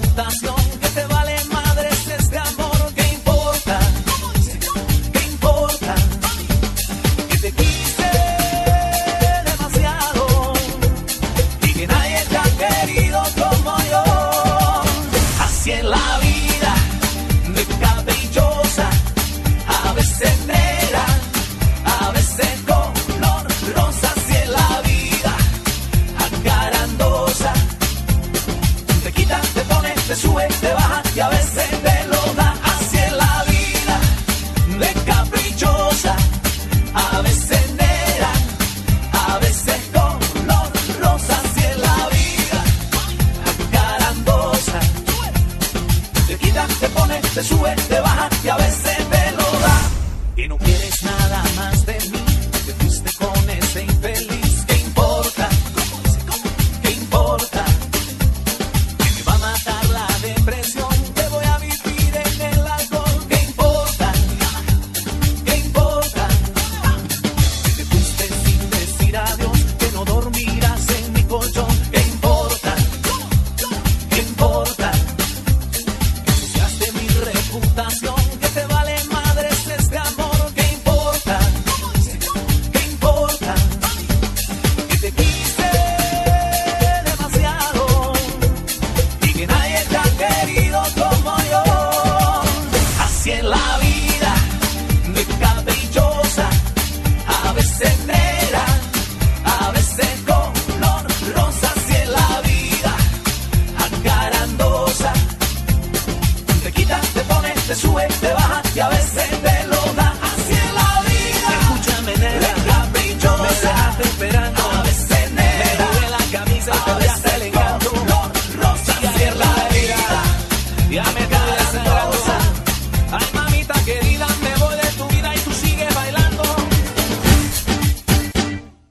reputación, que te vale madres este amor. ¿Qué importa? ¿Qué importa? Que te quise demasiado y que nadie te ha querido como yo. Así es la vida, de caprichosa, a veces negra, a veces color rosa. Así es la vida, acarandosa. Te quita, te pone, te sube, te baja y a veces te lo da. Así es la vida, de caprichosa, a veces negra, a veces color rosa. Así es la vida, acarandosa. Te quita, te pone, te sube, te baja y a veces te lo da. Y no quieres nada más de mí.